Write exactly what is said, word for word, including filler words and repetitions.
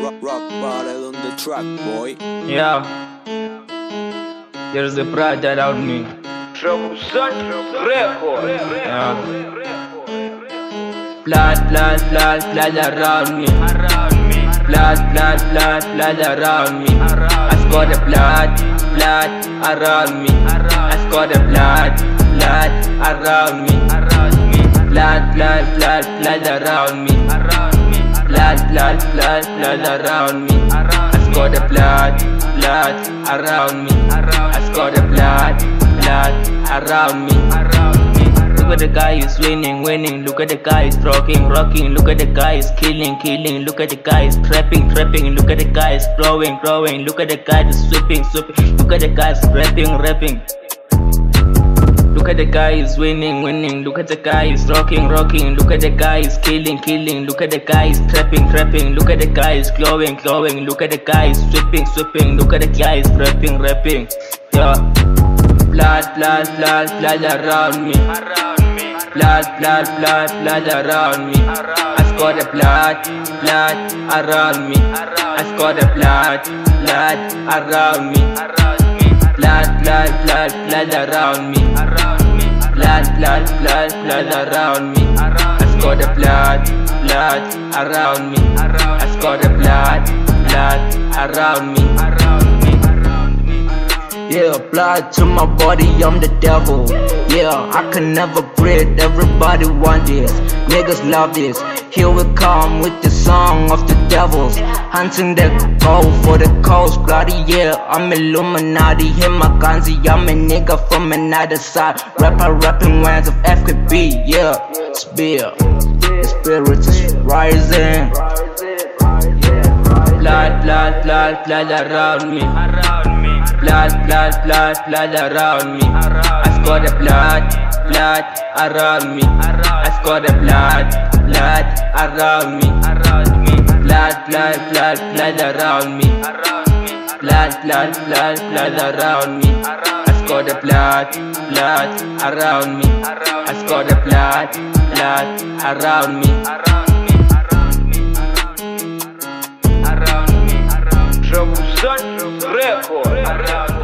rock, rock bottle on the track, boy. Yeah, there's a pride around me. Troublesome record. Yeah. Blood, blood, blood, blood around me. Blood, blood, blood, blood around me. I score the blood, blood around me. I score the blood, blood around me. Blood, blood, blood, blood around me. Blood, blood, blood, blood around me. I score the blood, blood around me. I score the blood, blood around me. Look at the guy who's winning, winning. Look at the guy who's rocking, rocking. Look at the guy who's killing, killing. Look at the guy who's trapping, trapping. Look at the guy who's growing, growing. Look at the guy who's sweeping, sweeping. Look at the guy who's rapping, rapping. Look at the guy who's winning, winning. Look at the guy who's rocking, rocking. Look at the guy who's killing, killing. Look at the guy who's trapping, trapping. Look at the guy who's glowing, glowing. Look at the guy who's sweeping, sweeping. Look at the guy who's rapping, rapping. Yeah. Blood, blood, blood, blood around me. Blood, blood, blood, blood around me. I score the blood, blood around me. I score the blood, blood around me. Blood, blood, blood, blood around me. Blood, blood, blood, blood around me. I score the blood, blood around me. I score the blood, blood around me. Yeah, blood to my body, I'm the devil. Yeah, I can never breathe, everybody want this. Niggas love this. Here we come with the song of the devils. Hunting the gold for the coast, bloody yeah. I'm Illuminati, hit my guns, I'm a nigga from another side. Rapper rapping words of F K B, yeah. Spear, the spirit is rising. Blood, blood, blood, blood around me. Blood, blood, blood, blood around me. I score the blood, blood around me. I score the blood, blood around me. Blood, blood, blood, blood around me. Blood, blood, blood, blood around me. I score the blood, blood around me. I score the blood, blood around me. Troublesome record.